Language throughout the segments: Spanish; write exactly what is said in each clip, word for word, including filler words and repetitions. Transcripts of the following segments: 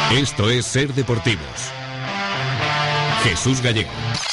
Esto es Ser Deportivos. Jesús Gallego.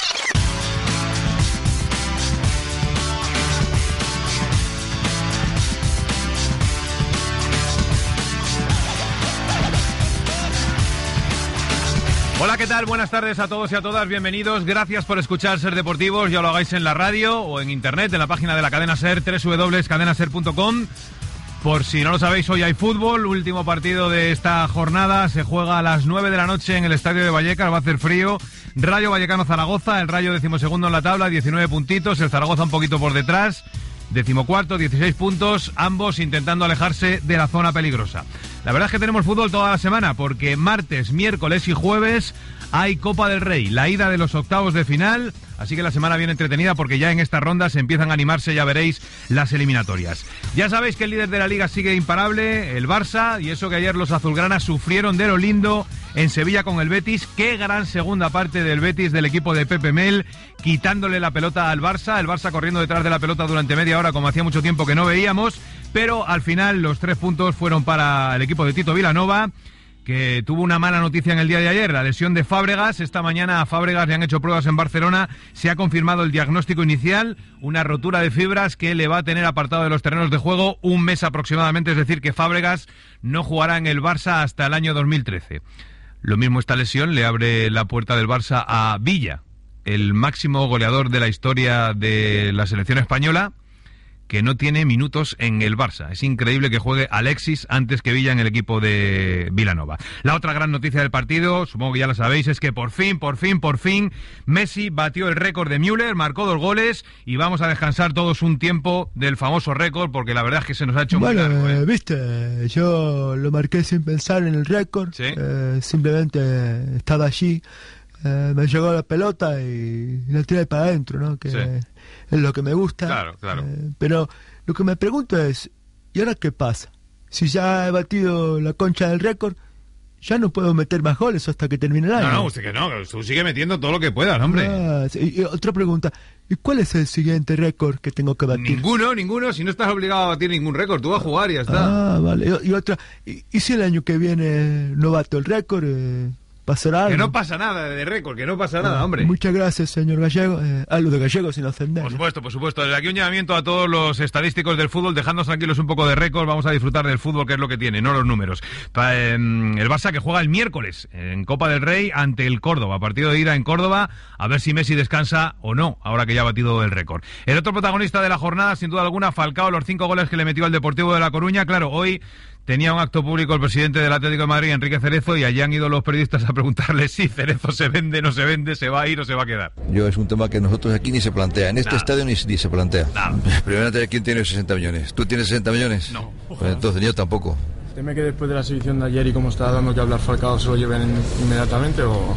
Hola, ¿qué tal? Buenas tardes a todos y a todas, bienvenidos. Gracias por escuchar Ser Deportivos, ya lo hagáis en la radio o en internet, en la página de la cadena Ser, doble u doble u doble u punto cadena ser punto com. Por si no lo sabéis, hoy hay fútbol, último partido de esta jornada, se juega a las nueve de la noche en el estadio de Vallecas, va a hacer frío. Rayo Vallecano Zaragoza, el Rayo decimosegundo en la tabla, diecinueve puntitos, el Zaragoza un poquito por detrás, decimocuarto, dieciséis puntos, ambos intentando alejarse de la zona peligrosa. La verdad es que tenemos fútbol toda la semana, porque martes, miércoles y jueves hay Copa del Rey, la ida de los octavos de final, así que la semana viene entretenida porque ya en esta ronda se empiezan a animarse, ya veréis, las eliminatorias. Ya sabéis que el líder de la Liga sigue imparable, el Barça, y eso que ayer los azulgranas sufrieron de lo lindo en Sevilla con el Betis. Qué gran segunda parte del Betis, del equipo de Pepe Mel, quitándole la pelota al Barça, el Barça corriendo detrás de la pelota durante media hora como hacía mucho tiempo que no veíamos, pero al final los tres puntos fueron para el equipo de Tito Vilanova, que tuvo una mala noticia en el día de ayer, la lesión de Fábregas. Esta mañana a Fábregas le han hecho pruebas en Barcelona, se ha confirmado el diagnóstico inicial, una rotura de fibras que le va a tener apartado de los terrenos de juego un mes aproximadamente, es decir que Fábregas no jugará en el Barça hasta el año dos mil trece. Lo mismo, esta lesión le abre la puerta del Barça a Villa, el máximo goleador de la historia de la selección española, que no tiene minutos en el Barça. Es increíble que juegue Alexis antes que Villa en el equipo de Vilanova. La otra gran noticia del partido, supongo que ya la sabéis, es que por fin, por fin, por fin, Messi batió el récord de Müller, marcó dos goles y vamos a descansar todos un tiempo del famoso récord, porque la verdad es que se nos ha hecho bueno, muy largo, ¿eh? Viste, yo lo marqué sin pensar en el récord, ¿sí? eh, simplemente estaba allí, eh, me llegó la pelota y la tiré para adentro, ¿no? Que sí. Es lo que me gusta. Claro, claro. Eh, pero lo que me pregunto es, ¿y ahora qué pasa? Si ya he batido la concha del récord, ya no puedo meter más goles hasta que termine el año. No, no, usted que no, tú sigue metiendo todo lo que puedas, hombre. Ah, sí. Y otra pregunta, ¿y cuál es el siguiente récord que tengo que batir? Ninguno, ninguno, si no estás obligado a batir ningún récord, tú vas a jugar y ya está. Ah, vale. Y, y otra, ¿y, y si el año que viene no bato el récord? Eh... ¿Pasará algo? Que no pasa nada de récord, que no pasa nada, ah, hombre. Muchas gracias, señor Gallego. Eh, algo de Gallego sin ofender. Por supuesto, por supuesto. Desde aquí un llamamiento a todos los estadísticos del fútbol, dejadnos tranquilos un poco de récord, vamos a disfrutar del fútbol, que es lo que tiene, no los números. Pa, eh, el Barça que juega el miércoles en Copa del Rey ante el Córdoba, partido de ida en Córdoba, a ver si Messi descansa o no, ahora que ya ha batido el récord. El otro protagonista de la jornada, sin duda alguna, Falcao, los cinco goles que le metió al Deportivo de La Coruña. Claro, hoy tenía un acto público el presidente del Atlético de Madrid, Enrique Cerezo, y allí han ido los periodistas a preguntarle si Cerezo se vende, no se vende, se va a ir o se va a quedar. Yo es un tema que nosotros aquí ni se plantea, en este Nada. estadio ni, ni se plantea. Nada. Primeramente, ¿quién tiene sesenta millones? ¿Tú tienes sesenta millones? No. Pues entonces yo tampoco. ¿Teme que después de la exhibición de ayer y cómo está dando que hablar Falcao se lo lleven inmediatamente o...?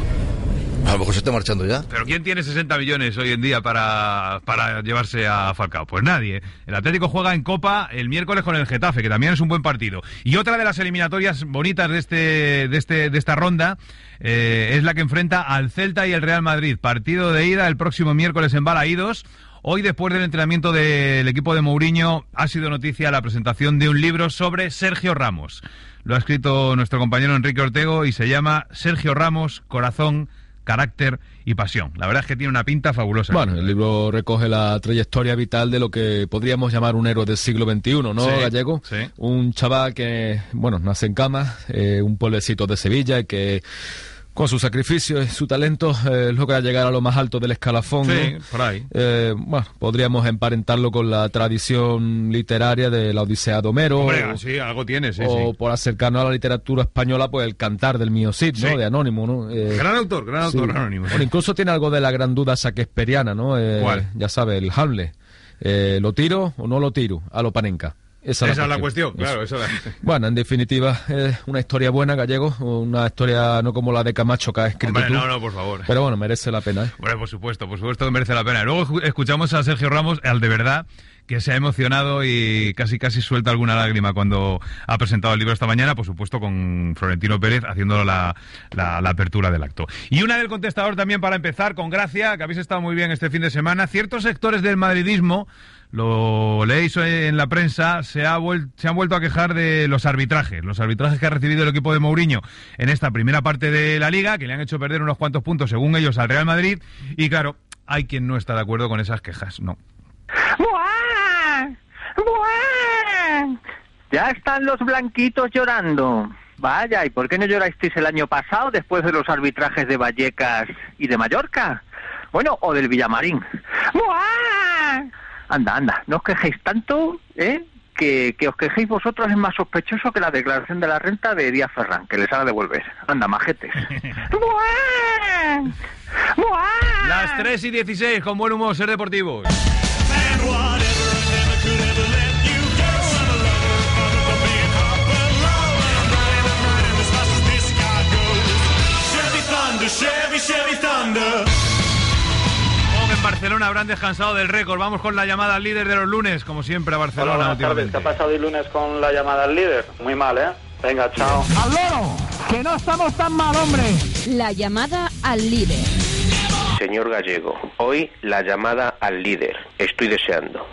A lo mejor se está marchando ya. ¿Pero quién tiene sesenta millones hoy en día para, para llevarse a Falcao? Pues nadie. El Atlético juega en Copa el miércoles con el Getafe, que también es un buen partido. Y otra de las eliminatorias bonitas de este de este de esta ronda eh, es la que enfrenta al Celta y el Real Madrid. Partido de ida el próximo miércoles en Balaídos. Hoy, después del entrenamiento del equipo de Mourinho, ha sido noticia la presentación de un libro sobre Sergio Ramos. Lo ha escrito nuestro compañero Enrique Ortego y se llama Sergio Ramos, Corazón, Carácter y Pasión. La verdad es que tiene una pinta fabulosa. Bueno, el libro recoge la trayectoria vital de lo que podríamos llamar un héroe del siglo veintiuno, ¿no, sí, Gallego? Sí. Un chaval que, bueno, nace en Cama, eh, un pueblecito de Sevilla, que con su sacrificio y su talento eh, logra llegar a lo más alto del escalafón. Sí, ¿no? por ahí. Eh, bueno, podríamos emparentarlo con la tradición literaria de la Odisea de Homero. Hombre, o, sí, algo tiene, sí, o sí. por acercarnos a la literatura española, pues el Cantar del Mío Cid, ¿no? Sí. De Anónimo, ¿no? Eh, Gran autor, gran autor, sí. Anónimo. Bueno, incluso tiene algo de la gran duda shakespeariana, ¿no? Eh, ¿Cuál? Ya sabe, el Hamlet. Eh, ¿Lo tiro o no lo tiro? A lo Panenka. Esa, Esa es la cuestión, claro. Eso la... Bueno, en definitiva, es una historia buena, Gallego, una historia no como la de Camacho que has escrito Hombre, tú. no, no, por favor. Pero bueno, merece la pena, ¿eh? Bueno, por supuesto, por supuesto que merece la pena. Luego escuchamos a Sergio Ramos, al de verdad, que se ha emocionado y casi casi suelta alguna lágrima cuando ha presentado el libro esta mañana, por supuesto con Florentino Pérez haciendo la, la, la apertura del acto. Y una del contestador también para empezar, con Gracia, que habéis estado muy bien este fin de semana. Ciertos sectores del madridismo lo leéis en la prensa, se, ha vuel- se han vuelto a quejar de los arbitrajes, los arbitrajes que ha recibido el equipo de Mourinho en esta primera parte de la Liga, que le han hecho perder unos cuantos puntos, según ellos, al Real Madrid, y claro, hay quien no está de acuerdo con esas quejas, no. ¡Buah! ¡Buah! Ya están los blanquitos llorando. Vaya, ¿y por qué no llorasteis el año pasado después de los arbitrajes de Vallecas y de Mallorca? Bueno, o del Villamarín. ¡Buah! Anda, anda, no os quejéis tanto, ¿eh? Que, que os quejéis vosotros es más sospechoso que la declaración de la renta de Díaz Ferrán, que les ha de devolver. Anda, majetes. ¡Buah! ¡Buah! Las tres y dieciséis, con buen humor, Ser Deportivos. Chevy, Chevy Thunder. En Barcelona habrán descansado del récord. Vamos con la llamada al líder de los lunes, como siempre a Barcelona. Hola, buenas tardes. ¿Qué ha pasado el lunes con la llamada al líder? Muy mal, ¿eh? Venga, chao. ¡Al loro! ¡Que no estamos tan mal, hombre! La llamada al líder. Señor Gallego, hoy la llamada al líder. Estoy deseando.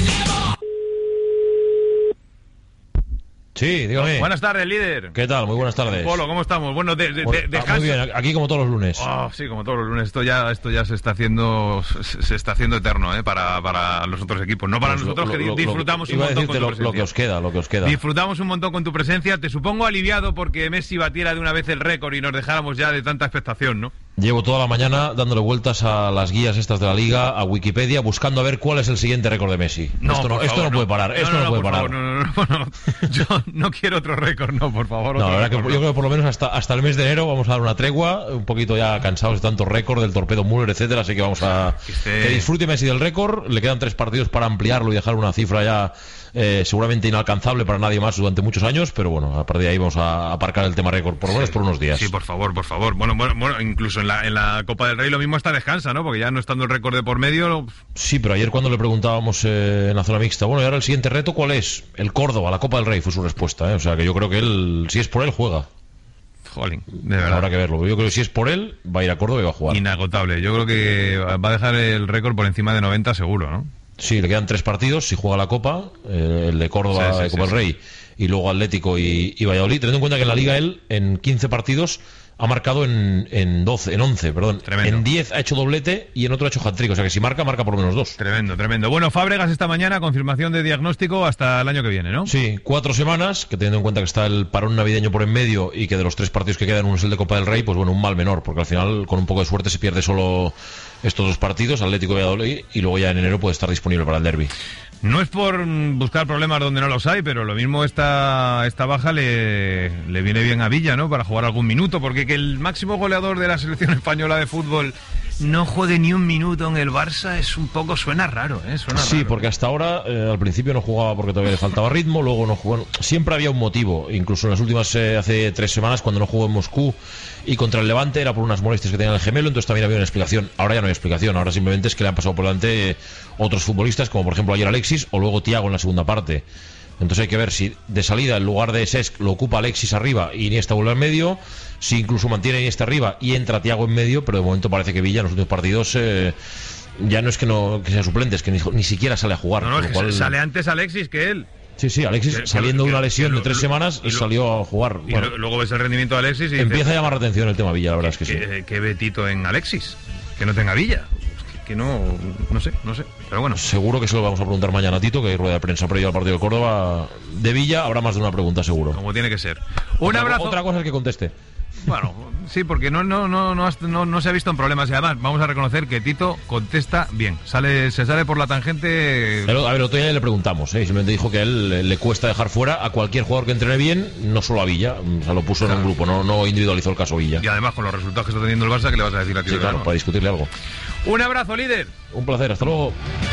Sí, dígame. Buenas tardes, líder. ¿Qué tal? Muy buenas tardes. Polo, ¿cómo estamos? Bueno, de, de, bueno, de, ah, muy bien, aquí como todos los lunes. Oh, sí, como todos los lunes. Esto ya, esto ya se está haciendo, se, se está haciendo eterno, ¿eh? Para, para los otros equipos, no para pues nosotros lo, lo, que disfrutamos lo, un montón con tu lo, presencia. Lo que os queda, lo que os queda. Disfrutamos un montón con tu presencia. Te supongo aliviado porque Messi batiera de una vez el récord y nos dejáramos ya de tanta expectación, ¿no? Llevo toda la mañana dándole vueltas a las guías estas de la Liga, a Wikipedia, buscando a ver cuál es el siguiente récord de Messi. No, esto no, por esto favor, no puede parar, no, esto no, no, no puede por parar. Favor, no, no, no, no. Yo no quiero otro récord, no, por favor. No, la verdad que récord, yo creo que por lo menos hasta, hasta el mes de enero vamos a dar una tregua, un poquito ya cansados de tanto récord, del torpedo Müller, etcétera, así que vamos a... Que, esté... que disfrute Messi del récord, le quedan tres partidos para ampliarlo y dejar una cifra ya eh, seguramente inalcanzable para nadie más durante muchos años, pero bueno, a partir de ahí vamos a aparcar el tema récord, por lo menos sí, por unos días. Sí, por favor, por favor. Bueno, bueno, bueno incluso en la, en la Copa del Rey lo mismo hasta descansa, ¿no? Porque ya no estando el récord de por medio... Sí, pero ayer cuando le preguntábamos eh, en la zona mixta, bueno, y ahora el siguiente reto, ¿cuál es? El Córdoba, la Copa del Rey, fue su respuesta, ¿eh? O sea, que yo creo que él, si es por él, juega. Jolín, de verdad. Habrá que verlo. Yo creo que si es por él, va a ir a Córdoba y va a jugar. Inagotable. Yo creo que va a dejar el récord por encima de noventa seguro, ¿no? Sí, le quedan tres partidos. Si juega la Copa, eh, el de Córdoba, sí, sí, Copa sí, del Rey, sí. Y luego Atlético y, y Valladolid. Teniendo en cuenta que en la Liga él, en quince partidos, ha marcado en, en doce, en once, perdón. Tremendo. En diez ha hecho doblete y en otro ha hecho hat-trick. O sea que si marca, marca por lo menos dos. Tremendo, tremendo. Bueno, Fábregas esta mañana, confirmación de diagnóstico hasta el año que viene, ¿no? Sí, cuatro semanas, que teniendo en cuenta que está el parón navideño por en medio y que de los tres partidos que quedan uno es el de Copa del Rey, pues bueno, un mal menor, porque al final, con un poco de suerte, se pierde solo estos dos partidos, Atlético y Valladolid, y luego ya en enero puede estar disponible para el derbi. No es por buscar problemas donde no los hay, pero lo mismo esta, esta baja le, le viene bien a Villa, ¿no? Para jugar algún minuto, porque que el máximo goleador de la selección española de fútbol no juegue ni un minuto en el Barça es un poco, suena raro, ¿eh? Suena sí, raro. Porque hasta ahora, eh, al principio no jugaba porque todavía le faltaba ritmo, luego no jugó, siempre había un motivo, incluso en las últimas, eh, hace tres semanas, cuando no jugó en Moscú y contra el Levante, era por unas molestias que tenía el gemelo, entonces también había una explicación. Ahora ya no hay explicación, ahora simplemente es que le han pasado por delante eh, otros futbolistas, como por ejemplo ayer Alexis, o luego Thiago en la segunda parte. Entonces hay que ver si de salida en lugar de Cesc lo ocupa Alexis arriba y Iniesta vuelve al medio, si incluso mantiene Iniesta arriba y entra Thiago en medio, pero de momento parece que Villa en los últimos partidos eh, ya no es que no que sea suplente, es que ni, ni siquiera sale a jugar. No, no, es que cual... sale antes Alexis que él. Sí, sí, Alexis que, saliendo que, de una lesión que, de tres lo, semanas lo, salió a jugar. Y bueno, lo, luego ves el rendimiento de Alexis y empieza dices, a llamar la atención el tema Villa, la verdad es que, que sí. Que Betito en Alexis, que no tenga Villa. Que no, no sé, no sé, pero bueno. Seguro que se lo vamos a preguntar mañana a Tito, que hay rueda de prensa previa al partido de Córdoba de Villa, habrá más de una pregunta seguro. Como tiene que ser. Un otra, abrazo. Otra cosa es que conteste. Bueno, sí, porque no, no, no, no, no, no se ha visto en problemas y además vamos a reconocer que Tito contesta bien. Sale, se sale por la tangente. Pero, a ver, otro día le preguntamos, ¿eh? Simplemente dijo que a él le cuesta dejar fuera a cualquier jugador que entrene bien, no solo a Villa. O sea, lo puso claro. en un grupo, no, no individualizó el caso Villa. Y además con los resultados que está teniendo el Barça, ¿qué le vas a decir a Tito? Sí, claro, para discutirle algo. Un abrazo, líder. Un placer, hasta luego.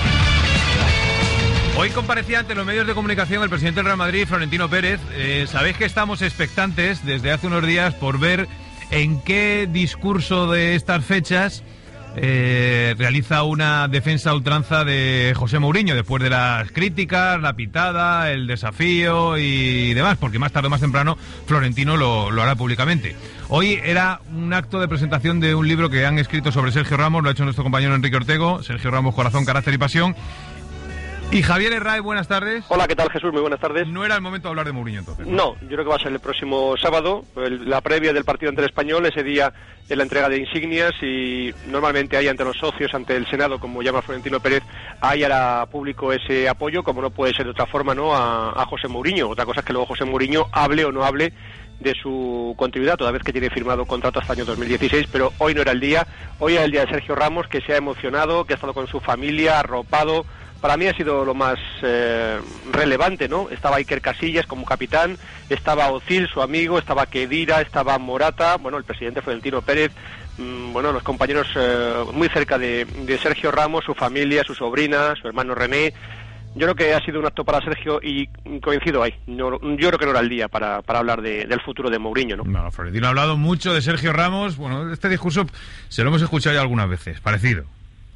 Hoy comparecía ante los medios de comunicación el presidente del Real Madrid, Florentino Pérez. Eh, Sabéis que estamos expectantes desde hace unos días por ver en qué discurso de estas fechas eh, realiza una defensa a ultranza de José Mourinho, después de las críticas, la pitada, el desafío y demás, porque más tarde o más temprano Florentino lo, lo hará públicamente. Hoy era un acto de presentación de un libro que han escrito sobre Sergio Ramos, lo ha hecho nuestro compañero Enrique Ortego, Sergio Ramos, Corazón, Carácter y Pasión. Y Javier Herray, buenas tardes. Hola, ¿qué tal, Jesús? Muy buenas tardes. No era el momento de hablar de Mourinho entonces, ¿no? No, yo creo que va a ser el próximo sábado, el, la previa del partido ante el Español, ese día en la entrega de insignias, y normalmente hay ante los socios, ante el Senado, como llama Florentino Pérez, hay hará público ese apoyo, como no puede ser de otra forma, ¿no?, a, a José Mourinho. Otra cosa es que luego José Mourinho hable o no hable de su continuidad, toda vez que tiene firmado contrato hasta el año dos mil dieciséis, pero hoy no era el día. Hoy era el día de Sergio Ramos, que se ha emocionado, que ha estado con su familia, arropado. Para mí ha sido lo más eh, relevante, ¿no? Estaba Iker Casillas como capitán, estaba Ozil, su amigo, estaba Khedira, estaba Morata, bueno, el presidente Florentino Pérez, mmm, bueno, los compañeros eh, muy cerca de, de Sergio Ramos, su familia, su sobrina, su hermano René. Yo creo que ha sido un acto para Sergio y coincido ahí. Yo, yo creo que no era el día para, para hablar de, del futuro de Mourinho, ¿no? No, Florentino ha hablado mucho de Sergio Ramos. Bueno, este discurso se lo hemos escuchado ya algunas veces, parecido.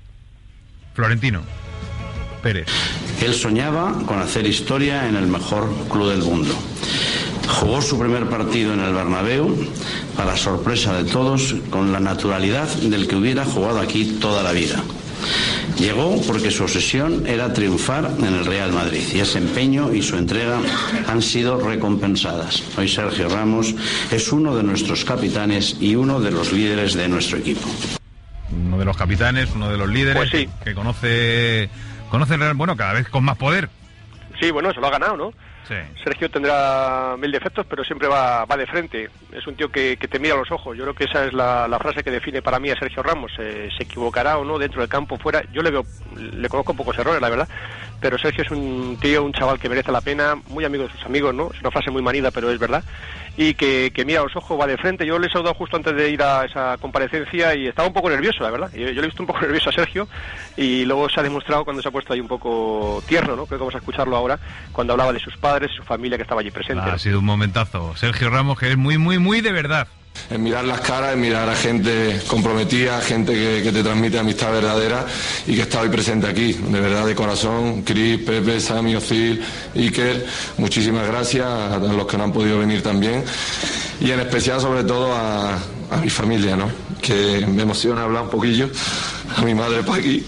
Florentino Pérez. Él soñaba con hacer historia en el mejor club del mundo. Jugó su primer partido en el Bernabéu, para sorpresa de todos, con la naturalidad del que hubiera jugado aquí toda la vida. Llegó porque su obsesión era triunfar en el Real Madrid, y ese empeño y su entrega han sido recompensadas. Hoy Sergio Ramos es uno de nuestros capitanes y uno de los líderes de nuestro equipo. Uno de los capitanes, uno de los líderes, pues sí, que conoce... Conoce, bueno, cada vez con más poder. Sí, bueno, se lo ha ganado, ¿no? Sí. Sergio tendrá mil defectos, pero siempre va, va de frente. Es un tío que, que te mira a los ojos. Yo creo que esa es la, la frase que define para mí a Sergio Ramos. Eh, se equivocará o no dentro del campo, fuera. Yo le veo, le conozco pocos errores, la verdad. Pero Sergio es un tío, un chaval que merece la pena, muy amigo de sus amigos, ¿no? Es una frase muy manida, pero es verdad. Y que, que mira a los ojos, va de frente. Yo le he saludado justo antes de ir a esa comparecencia y estaba un poco nervioso, la verdad. Yo, yo le he visto un poco nervioso a Sergio y luego se ha demostrado cuando se ha puesto ahí un poco tierno, ¿no? Creo que vamos a escucharlo ahora, cuando hablaba de sus padres y su familia que estaba allí presente. Ha sido un momentazo. Sergio Ramos, que es muy, muy, muy de verdad. En mirar las caras, en mirar a gente comprometida, gente que, que te transmite amistad verdadera y que está hoy presente aquí, de verdad, de corazón. Cris, Pepe, Sami, Ozil, Iker, muchísimas gracias a los que no han podido venir también, y en especial sobre todo a, a mi familia, ¿no?, que me emociona hablar un poquillo, a mi madre Paqui.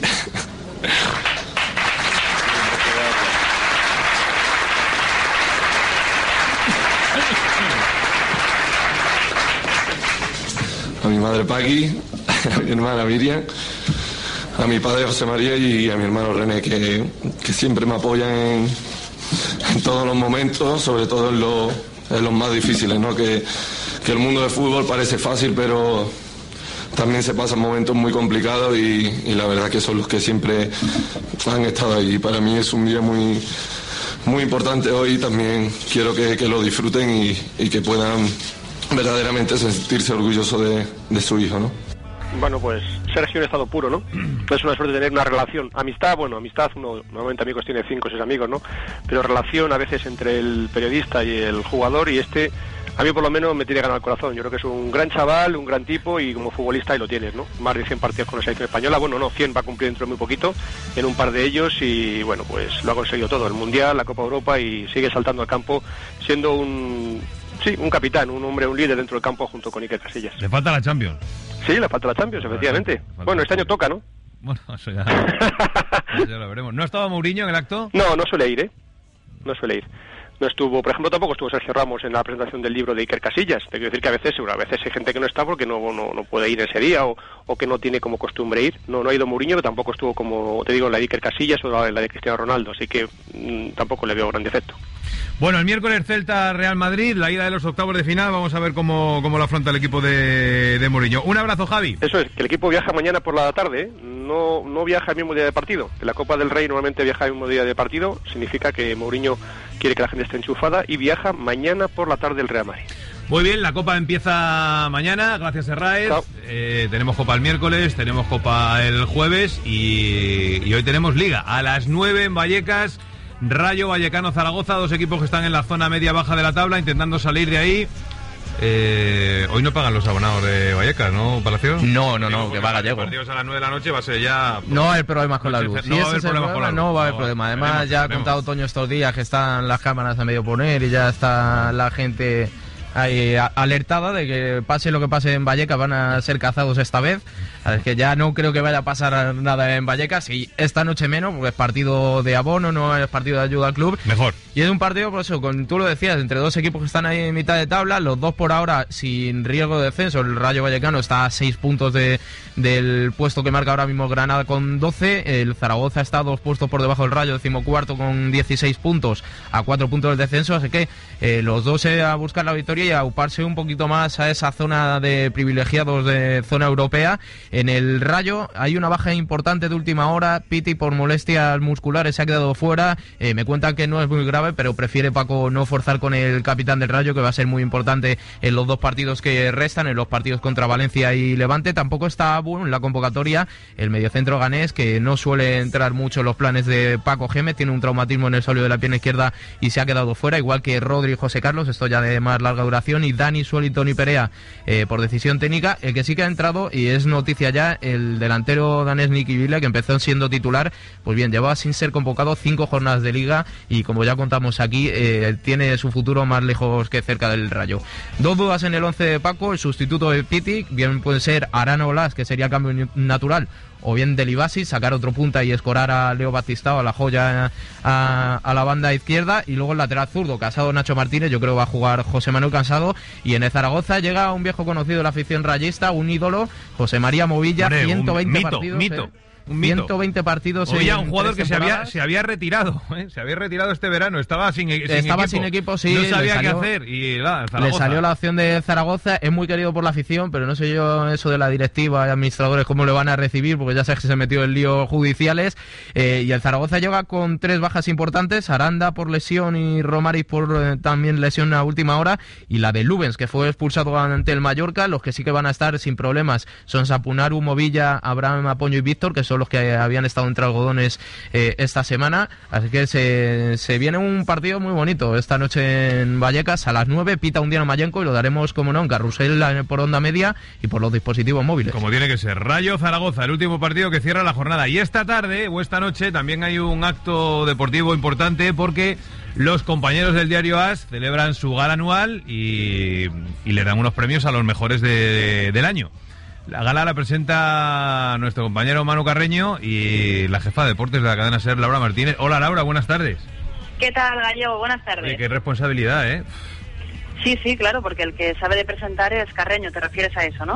A mi madre Paqui, a mi hermana Miriam, a mi padre José María y a mi hermano René, que, que siempre me apoyan en, en todos los momentos, sobre todo en, lo, en los más difíciles, ¿no? Que, que el mundo del fútbol parece fácil, pero también se pasan momentos muy complicados y, y la verdad que son los que siempre han estado ahí. Para mí es un día muy, muy importante hoy, también quiero que, que lo disfruten y, y que puedan verdaderamente sentirse orgulloso de, de su hijo, ¿no? Bueno, pues Sergio en estado puro, ¿no? Es una suerte tener una relación, amistad, bueno, amistad, uno normalmente amigos tiene cinco o seis amigos, ¿no? Pero relación a veces entre el periodista y el jugador, y este, a mí por lo menos me tiene ganado el corazón. Yo creo que es un gran chaval, un gran tipo, y como futbolista ahí lo tienes, ¿no? Más de cien partidos con la selección española, bueno, no, cien va a cumplir dentro de muy poquito, en un par de ellos, y bueno, pues lo ha conseguido todo, el Mundial, la Copa Europa, y sigue saltando al campo, siendo un... Sí, un capitán, un hombre, un líder dentro del campo junto con Iker Casillas. Le falta la Champions. Sí, le falta la Champions, efectivamente. Bueno, este año toca, ¿no? Bueno, eso ya, eso ya lo veremos. ¿No estaba Mourinho en el acto? No, no suele ir, ¿eh? No suele ir. No estuvo, por ejemplo, tampoco estuvo Sergio Ramos en la presentación del libro de Iker Casillas. Te quiero decir que a veces, seguro, a veces hay gente que no está porque no, no, no puede ir ese día o, o que no tiene como costumbre ir. No, no ha ido Mourinho, pero tampoco estuvo, como te digo, en la de Iker Casillas o en la de Cristiano Ronaldo, así que mmm, tampoco le veo gran defecto. Bueno, el miércoles Celta-Real Madrid, la ida de los octavos de final, vamos a ver cómo, cómo lo afronta el equipo de, de Mourinho. Un abrazo, Javi. Eso es, que el equipo viaja mañana por la tarde, ¿eh? no, no viaja el mismo día de partido. En la Copa del Rey normalmente viaja el mismo día de partido, significa que Mourinho quiere que la gente esté enchufada y viaja mañana por la tarde el Real Madrid. Muy bien, la Copa empieza mañana, gracias Herráez. Eh, tenemos Copa el miércoles, tenemos Copa el jueves y, y hoy tenemos Liga. A las nueve en Vallecas, Rayo Vallecano Zaragoza, dos equipos que están en la zona media-baja de la tabla, intentando salir de ahí. Eh, hoy no pagan los abonados de Vallecas, ¿no, Palacio? No, no, no, que va Gallego. Los partidos a las nueve de la noche va a ser ya... Pues, no hay problemas con la luz. No va a haber problemas con la luz. No va a haber problema. Además, ya ha contado Toño estos días que están las cámaras a medio poner y ya está la gente ahí alertada de que pase lo que pase en Vallecas van a ser cazados esta vez. Es que ya no creo que vaya a pasar nada en Vallecas, y esta noche menos, porque es partido de abono, no es partido de ayuda al club. Mejor. Y es un partido, por eso, con, tú lo decías, entre dos equipos que están ahí en mitad de tabla, los dos por ahora sin riesgo de descenso. El Rayo Vallecano está a seis puntos de, del puesto que marca ahora mismo Granada con doce, el Zaragoza está a dos puestos por debajo del Rayo, decimocuarto con dieciséis puntos, a cuatro puntos del descenso, así que eh, los dos eh, a buscar la victoria y a auparse un poquito más a esa zona de privilegiados de zona europea. En el Rayo hay una baja importante de última hora, Piti por molestias musculares se ha quedado fuera, eh, me cuentan que no es muy grave, pero prefiere Paco no forzar con el capitán del Rayo, que va a ser muy importante en los dos partidos que restan, en los partidos contra Valencia y Levante. Tampoco está bueno en la convocatoria el mediocentro ganés, que no suele entrar mucho en los planes de Paco Gémez, tiene un traumatismo en el sóleo de la pierna izquierda y se ha quedado fuera, igual que Rodri y José Carlos, esto ya de más larga duración, y Dani, Suelton y Perea eh, por decisión técnica. El que sí que ha entrado, y es noticia ya, el delantero danés Nicky Villa, que empezó siendo titular, pues bien, llevaba sin ser convocado cinco jornadas de liga, y como ya contamos aquí, eh, tiene su futuro más lejos que cerca del Rayo. Dos dudas en el once de Paco, el sustituto de Piti, bien puede ser Arana Olas, que sería cambio natural, o bien Delibasi, sacar otro punta y escorar a Leo Batistao, a la joya, a, a la banda izquierda, y luego el lateral zurdo, Casado, Nacho Martínez, yo creo que va a jugar José Manuel Casado, y en el Zaragoza llega un viejo conocido de la afición rayista, un ídolo, José María Movilla, Hombre, ciento veinte mito, partidos. Mito. Eh. Un mito. ciento veinte partidos. Oye, en un jugador que se había, se había retirado, ¿eh? se había retirado este verano, estaba sin, sin estaba equipo. sin equipo, sí. No sabía salió, qué hacer y la, le salió la opción de Zaragoza, es muy querido por la afición, pero no sé yo eso de la directiva y administradores cómo le van a recibir, porque ya sabes que se metió en líos judiciales, eh, y el Zaragoza llega con tres bajas importantes, Aranda por lesión y Romaric por eh, también lesión a última hora, y la de Lubens, que fue expulsado ante el Mallorca. Los que sí que van a estar sin problemas son Sapunaru, Movilla, Abraham Apoño y Víctor, que son los que habían estado entre algodones eh, esta semana, así que se, se viene un partido muy bonito esta noche en Vallecas a las nueve, pita Undiano Mayenco, y lo daremos, como no, en carrusel por onda media y por los dispositivos móviles. Como tiene que ser. Rayo Zaragoza, el último partido que cierra la jornada, y esta tarde o esta noche también hay un acto deportivo importante, porque los compañeros del diario AS celebran su gala anual y, y le dan unos premios a los mejores de, de, del año. La gala la presenta nuestro compañero Manu Carreño y la jefa de deportes de la cadena SER, Laura Martínez. Hola, Laura, buenas tardes. ¿Qué tal, Gallego? Buenas tardes. Oye, qué responsabilidad, ¿eh? Sí, sí, claro, porque el que sabe de presentar es Carreño, te refieres a eso, ¿no?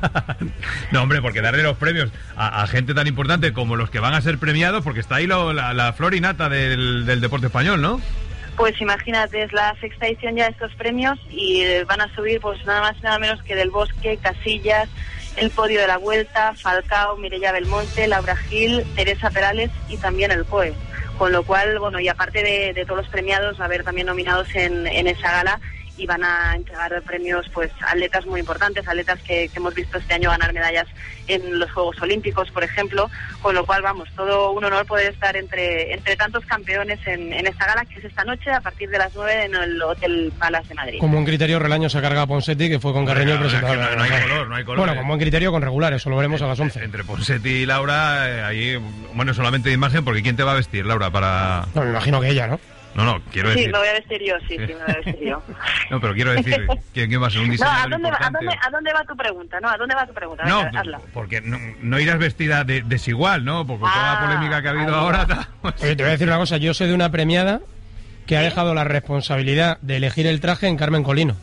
No, hombre, porque darle los premios a, a gente tan importante como los que van a ser premiados, porque está ahí lo, la, la flor y nata del, del deporte español, ¿no? Pues imagínate, es la sexta edición ya de estos premios y van a subir pues nada más y nada menos que Del Bosque, Casillas, el podio de la Vuelta, Falcao, Mireia Belmonte, Laura Gil, Teresa Perales y también el C O E. Con lo cual, bueno, y aparte de, de todos los premiados, va a haber también nominados en, en esa gala, y van a entregar premios pues atletas muy importantes, atletas que, que hemos visto este año ganar medallas en los Juegos Olímpicos, por ejemplo, con lo cual, vamos, todo un honor poder estar entre entre tantos campeones en, en esta gala, que es esta noche a partir de las nueve en el Hotel Palace de Madrid. Con buen criterio Relaño se carga a Ponsetti, que fue con Carreño el presentador. No, no, no hay color, no hay color. Bueno, eh. con buen criterio, con regulares, eso lo veremos a las once. Entre Ponsetti y Laura, eh, ahí, bueno, solamente de imagen, porque ¿quién te va a vestir, Laura, para...? No, me imagino que ella, ¿no? No, no, quiero sí, decir... Sí, me voy a vestir yo, sí, sí, me voy a vestir yo. No, pero quiero decir, ¿quién, quién va a ser un diseñador no, ¿a dónde, importante? ¿a, dónde, ¿A dónde va tu pregunta? No, ¿a dónde va tu pregunta? No, Venga, hazla. porque no, no irás vestida de desigual, ¿no? Porque con ah, toda la polémica que ha habido ahí ahora... Pues... Oye, te voy a decir una cosa, yo soy de una premiada que ha dejado la responsabilidad de elegir el traje en Carmen Colino.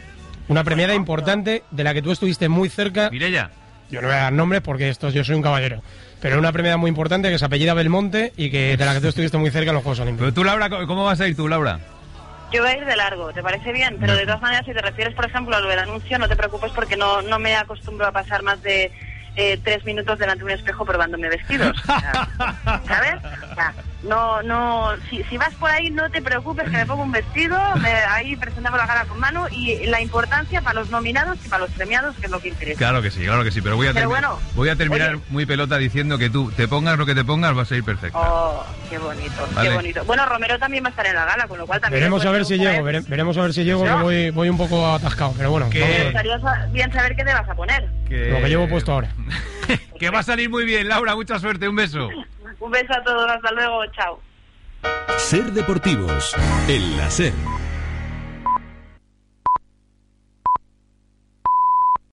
Una premiada importante de la que tú estuviste muy cerca. Mireia. Yo no voy a dar nombres porque esto, yo soy un caballero. Pero una premiada muy importante que se apellida Belmonte y que de la que tú estuviste muy cerca en los Juegos Olímpicos. Pero tú, Laura, ¿cómo vas a ir tú, Laura? Yo voy a ir de largo, ¿te parece bien? Pero de todas maneras, si te refieres, por ejemplo, a lo del anuncio, no te preocupes porque no, no me acostumbro a pasar más de eh, tres minutos delante de un espejo probándome vestidos. O sea, ¿sabes? O sea, no, no, si, si vas por ahí no te preocupes que me pongo un vestido, me, ahí presentamos la gala con mano, y la importancia para los nominados y para los premiados, que es lo que interesa. Claro que sí, claro que sí, pero voy a, pero termi- bueno, voy a terminar oye, muy pelota diciendo que tú te pongas lo que te pongas, vas a ir perfecto. Oh, qué bonito, vale. Qué bonito. Bueno, Romero también va a estar en la gala, con lo cual también... Veremos a ver si llego, vere, veremos a ver si llego, ¿no? que voy, voy un poco atascado, pero bueno. Me gustaría bien saber qué te vas a poner. Que... Lo que llevo puesto ahora. Que va a salir muy bien, Laura, mucha suerte, un beso. Un beso a todos, hasta luego, chao. Ser Deportivos, en la SER.